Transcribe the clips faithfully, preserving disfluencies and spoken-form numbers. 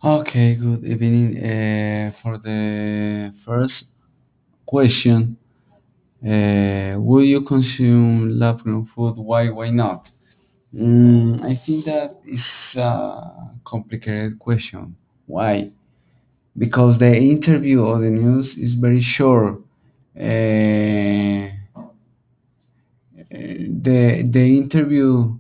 Okay, good evening. Uh, for the first question, uh, will you consume lab-grown food? Why? Why not? Mm, I think that is a complicated question. Why? Because the interview or the news is very short. Uh, the the interview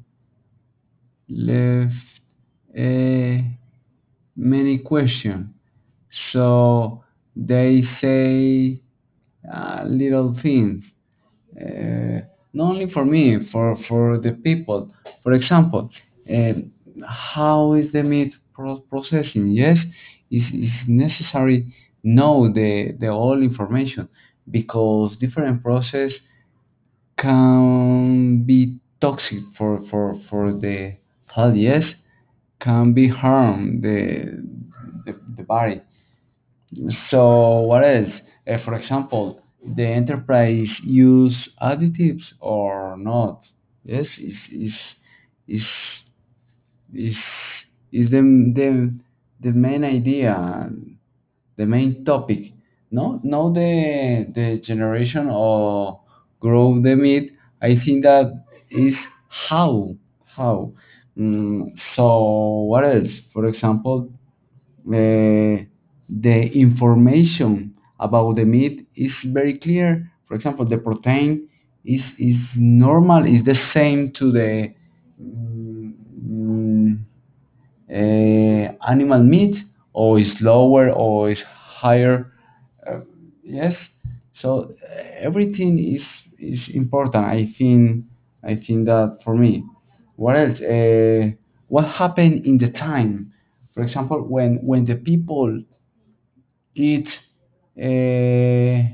left uh, many questions. So they say uh, little things. Uh, Not only for me, for for the people. For example, um, how is the meat pro- processing? Yes, it's, it's necessary know the the all information because different process can be toxic for for for the health. Yes, can be harm the the, the body. So what else? Uh, for example, the enterprise use additives or not? Yes, is is is is is the, the the main idea, the main topic. No, no, the the generation or grow the meat. I think that is how how. Mm, so what else? For example, uh, the information about the meat is very clear. For example, the protein is is normal, is the same to the mm, uh, animal meat, or is lower or is higher. Uh, yes, so uh, everything is is important. I think I think that for me. What else? Uh, what happened in the time? For example, when when the people eat uh,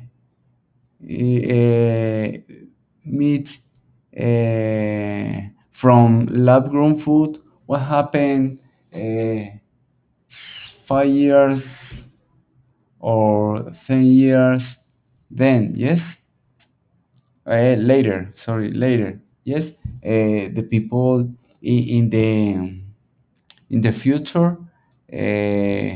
uh, meat uh, from lab grown food, what happened uh, five years or ten years then? Yes, uh, later. Sorry, later. Yes, uh, the people in, in the in the future uh,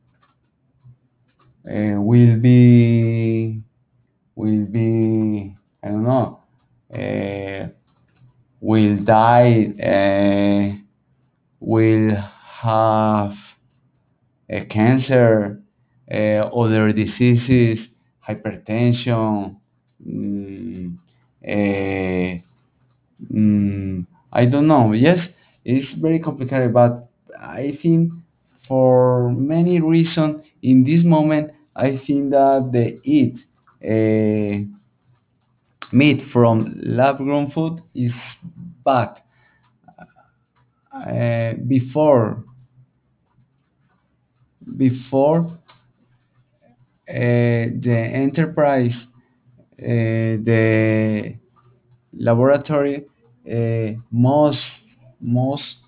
uh, will be will be I don't know, uh, will die, uh, will have a cancer, uh, other diseases, hypertension, mm, uh, mm, I don't know. Yes, it's very complicated, but I think for many reasons in this moment, I think that the eat uh, meat from lab grown food is bad. Uh, before before uh, the enterprise, uh, the laboratory uh, must must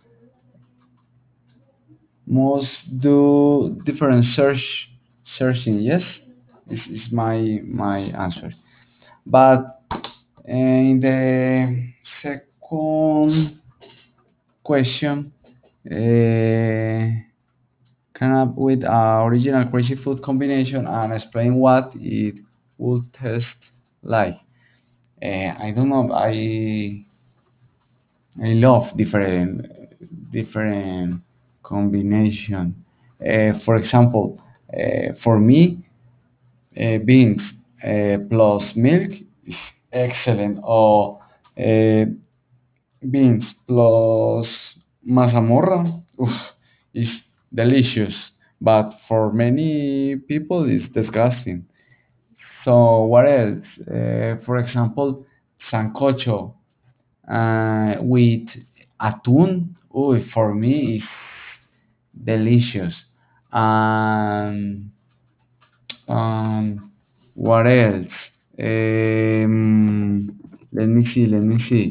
must do different search searching. Yes, this is my my answer. But in the second question, uh, come up with a original crazy food combination and explain what it would taste like. Uh, I don't know. I I love different different combination. Uh, for example, uh, for me, uh, beans uh, plus milk is excellent, or uh, beans plus mazamorra, oof, is delicious. But for many people, it's disgusting. So what else? Uh, for example, sancocho uh, with atún. Oh, for me is delicious. And um, what else? Um, let me see. Let me see.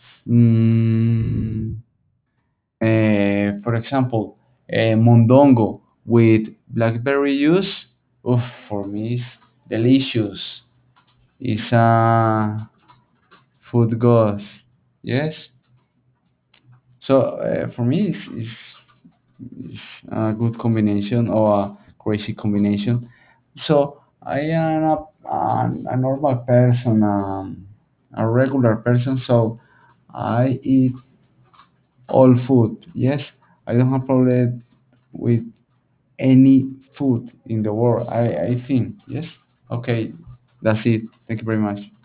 Mm, uh, for example, uh, mondongo with blackberry juice. Oof, for me is delicious. It's a food goes. Yes. So uh, for me, it's, it's, it's a good combination or a crazy combination. So I am a, a, a normal person, um, a regular person. So I eat all food. Yes, I don't have problem with any food in the world. I, I think yes. Okay, that's it. Thank you very much.